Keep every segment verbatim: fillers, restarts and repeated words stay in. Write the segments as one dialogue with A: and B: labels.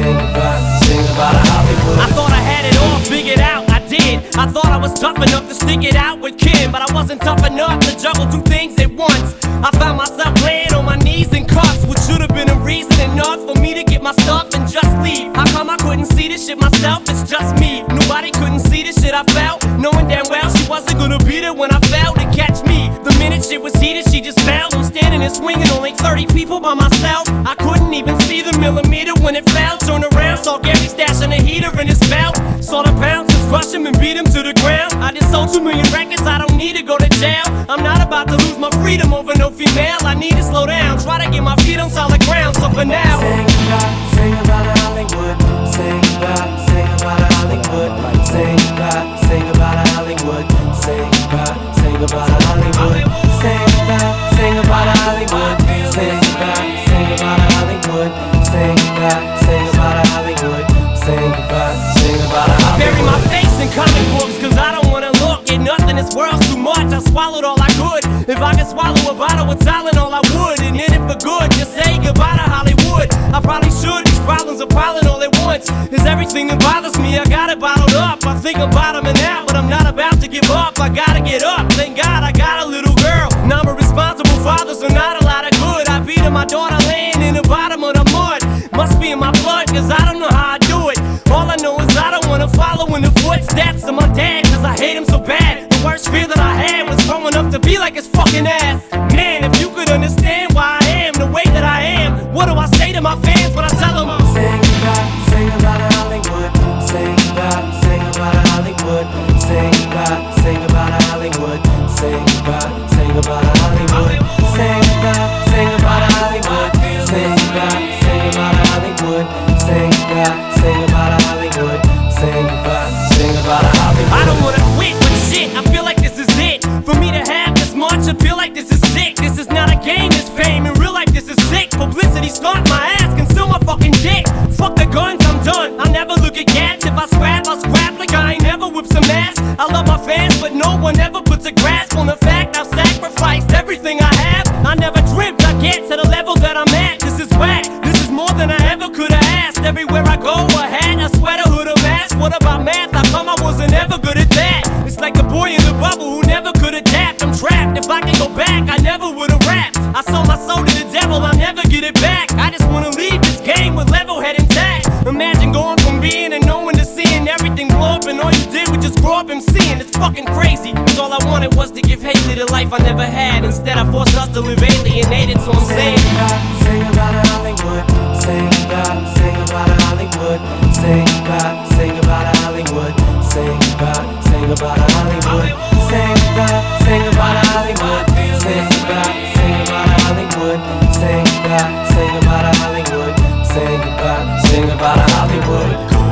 A: Sing about, sing about Hollywood.
B: I thought I had it all figured out, I did. I thought I was tough enough to stick it out with Kim, but I wasn't tough enough to juggle two things at once. I found myself laying on my knees in cuffs, which should have been a reason enough for me to get my stuff and just leave. How come I couldn't see this shit myself? It's just me. Nobody couldn't see this shit I felt, knowing damn well she wasn't gonna be there when I fell to catch me. The minute shit was heated, she just fell. I'm standing and swinging, only thirty people by myself. I couldn't even see the millimeter when it fell. Turned around, saw Gary stashing a heater in his belt. Saw the bouncers crush him and beat him to the ground. I just sold two million records, I don't need to go to jail. I'm not about to lose my freedom over no female. I need to slow down, try to get my feet on solid ground. So for now,
A: sing about, sing about Hollywood. Sing about, sing about Hollywood. Sing about, sing about Hollywood. Sing about, sing about Hollywood. Sing about, sing about Hollywood. Sing about, sing about Hollywood. Sing about, sing about Hollywood. Sing about, sing about Hollywood.
B: bury my face in comic books, cause I don't wanna look at nothing. This world's too much, I swallowed all I could. If I could swallow a bottle with Tylenol, I would. And in it for good, just say goodbye to Hollywood. I probably should, these problems are piling all at once. Is everything that bothers me, I got it bottled up. I think I'm bottoming out, but I'm not about to give up. I gotta get up, thank God I got a little girl. Now I'm a responsible father, so not a lot of good. I beat my daughter laying in the bottom of the mud. Must be in my blood, cause I don't know how I do it. All I know is I don't wanna follow in the footsteps of my dad, cause I hate him so bad. The worst fear that I had was growing up to be like his fucking ass. Man, if you could understand why I am the way that I am, what do I say to my fans when I tell them?
A: Sing about, sing about Hollywood. Sing about, sing about Hollywood. Sing about, sing about Hollywood. Sing about, sing about Hollywood. Sing about, sing about Hollywood. Sing about, sing about Hollywood. Sing about, sing about Hollywood. Sing about, sing about Hollywood.
B: I don't wanna quit, but shit, I feel like this is it. For me to have this much, I feel like this is sick. This is not a game, this fame. In real life, this is sick. Publicity stunt my ass, conceal my fucking dick. Fuck the guns, I'm done. I'll never look at cats. If I scrap, I'll scrap like I ain't never whipped some ass. I love my fans, but no one ever puts a grasp on the fact I've sacrificed everything I have. I never dreamt I'd get to the level that I'm at. This is whack, this is more than I ever could have asked. Everywhere I go, a hat, a sweater, hood, a mask. What about math? How come I wasn't ever good at that? It's like the boy in the bubble who never could adapt. I'm trapped, if I can go back, I never would've rapped. I sold my soul to the devil, I'll never get it back. I just wanna leave this game with level head intact. Imagine going from being and knowing to seeing everything blow up, and all you did was just grow up and seeing. It's fucking crazy, cause all I wanted was to give Haley the life I never had. Instead I forced us to live alienated, so I'm saying
A: sing about, sing about Hollywood. Sing about, sing about Hollywood. Sing about, sing about Hollywood. Sing about, sing about Hollywood. Sing about, sing about Hollywood. Sing about, sing about Hollywood. Sing about, sing about Hollywood. Sing about, sing about Hollywood.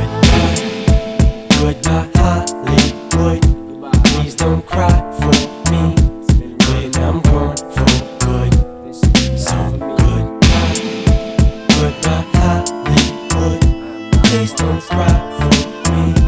A: Goodbye, Hollywood. Please don't cry for me when I'm gone for good. So goodbye, goodbye, Hollywood. Please don't cry for me.